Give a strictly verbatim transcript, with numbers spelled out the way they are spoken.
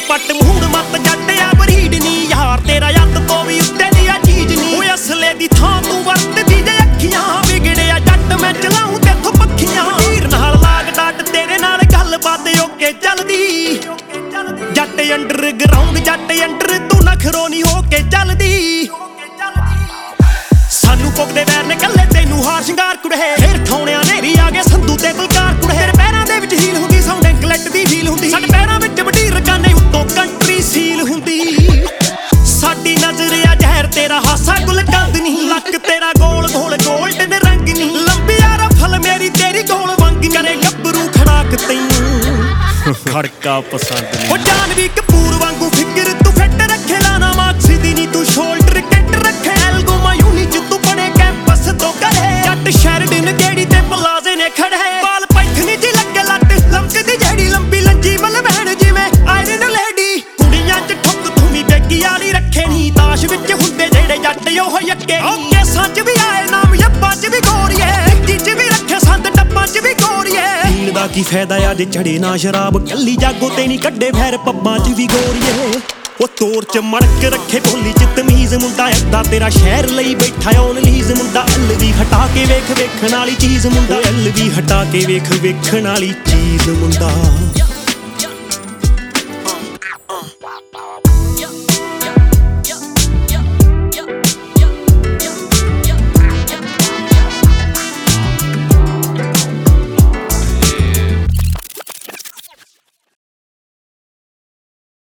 ਪੱਟ ਮੂੜ ਮੱਤ ਜੱਟ ਆ ਬਰੀਡ ਨੀ ਯਾਰ ਤੇਰਾ ਯੱਤ ਤੋਂ ਵੀ ਉੱਤੇ ਦੀ ਆ ਚੀਜ਼ ਨੀ ਓਏ ਅਸਲੇ ਦੀ ਥਾਂ ਤੂੰ ਵਰਤਦੀ ਜੇ ਅੱਖੀਆਂ ਵਿਗੜਿਆ ਜੱਟ ਮੈਂ ਚਲਾਉਂ ਤੇਥੋਂ ਪੱਖੀਆਂ ਹੀਰ ਨਾਲ ਲਾਗ ਡਾਟ ਤੇਰੇ ਨਾਲ ਗੱਲਬਾਤ ਓਕੇ ਚੱਲਦੀ ਜੱਟ ਅੰਡਰ ਗਰਾਊਂਡ ਜੱਟ ਅੰਡਰ ਤੂੰ ਨਖਰੋ ਨੀ ਹੋ ਕੇ ਚੱਲਦੀ ਸਾਨੂੰ ਪੁੱਗਦੇ ਵੈਰ ਨੇ ਕੱਲੇ ਤੈਨੂੰ ਹਾਰ ਸ਼ਿੰਗਾਰ ਕੁੜੇ ਫੇਰ ਠਾਉਣਿਆਂ ਨੇਰੀ ਆ ਗਏ ਸੰਧੂ ਤੇ ਬਲਕਾਰ ਕੁੜੇ ਤੇਰੇ ਪੈਰਾਂ ਦੇ ਵਿੱਚ ਹੀਲ ਹੁੰਦੀ ਸਾਊਂਡ ਇੰਕਲੈਕਟ ਦੀ ਫੀਲ ਹੁੰਦੀ ਸਾਡੇ ਪੈਰਾਂ ਵਿੱਚ ਵੱਡੀ ਰਕਾਨੇ ਉੱਤੋਂ ਕੰਟਰੀ ਸੀਲ ਹੁੰਦੀ ਸਾਡੀ ਨਜ਼ਰ ਆ ਜ਼ਹਿਰ ਤੇਰਾ ਹਾਸਾ ਗੁਲ ਕੰਦ ਨਹੀਂ ਲੱਕ ਤੇਰਾ ਗੋਲ ਗੋਲ ਗੋਲਡਨ ਰੰਗ ਨਹੀਂ ਲੰਬੀ ਆ ਰਫਲ ਮੇਰੀ ਤੇਰੀ ਗੋਲ ਵੰਗ ਕਰੇ ਗੱਭਰੂ ਖੜਾਕ ਤੈਨੂੰ ਖੜਕਾ ਪਸੰਦ ਨਹੀਂ ਉਹ ਜਾਨਵੀ ਕਪੂਰ ਵਾਂਗੂ ਫਿਕਰ ਤੂੰ ਫਿੱਟ ਰੱਖੇ ਲਾਣਾ ਮਾਕਸੀ ਦੀ ਨੀ ਤੂੰ ਸ਼ੋਲਡਰ ਕਿੱਟ ਰੱਖੇ ਐਲਗੋ ਮਾਯੂਨੀ ਚ ਤੂੰ ਬਣੇ ਕੈਂਪਸ ਤੋਂ ਕਰੇ ਜੱਟ ਸ਼ੈਰਡਨ ਗੇੜੀ ਤੇ ਪਲਾਜ਼ੇ ਨੇ ਖੜੇ ਬਾਲ ਪੈਥਨੀ ਜੀ ਲੱਗੇ ਲੱਟ ਲਮਕਦੀ ਜਿਹੜੀ ਲੰਬੀ ਲੰਜੀ ਮਲ ਬਹਿਣ ਜਿਵੇਂ ਆਇਰਨ ਲੇਡੀ ਕੁੜੀਆਂ ਚ ਠੁੱਕ ਤੂੰ ਵੀ ਬੇਗੀ ਵਾਲੀ ਰੱਖੇ ਨੀ ਤਾਸ਼ ਵਿੱਚ ਹੁੰਦੇ ਜਿਹੜੇ ਜੱਟ ਉਹ ਯੱਕੇ ਓਕੇ ਸੱਚ ਵੀ ਆਏ ਨਾਮ ਯੱਪਾਂ ਚ ਵੀ ਗੋਰੀਏ ਜਿੱਚ ਵੀ ਰੱਖੇ ਸੰਦ ਡੱਬਾਂ ਚ ਵੀ ਗੋਰੀਏ ਪੀਣ ਦਾ ਕੀ ਫਾਇਦਾ ਆ ਜੇ ਚੜੇ ਨਾ ਸ਼ਰਾਬ ਕੱਲੀ ਜਾਗੋ ਤੇ ਨਹੀਂ ਕੱਢੇ ਫੈਰ ਪੱਬਾਂ ਚ ਵੀ ਗੋਰੀਏ ਉਹ ਤੋਰ ਚ ਮੜਕ ਰੱਖੇ ਬੋਲੀ ਚ ਤਮੀਜ਼ ਮੁੰਡਾ ਏਦਾਂ ਤੇਰਾ ਸ਼ਹਿਰ ਲਈ ਬੈਠਾ ਔਨ ਲੀਜ਼ ਮੁੰਡਾ ਐਲ ਵੀ ਹਟਾ ਕੇ ਵੇਖ ਵੇਖਣ ਵਾਲੀ ਚੀਜ਼ ਮੁੰਡਾ ਐਲ ਵੀ ਹਟਾ ਕੇ ਵੇਖ ਵੇਖਣ ਵਾਲੀ ਚੀਜ਼ ਮੁੰਡਾ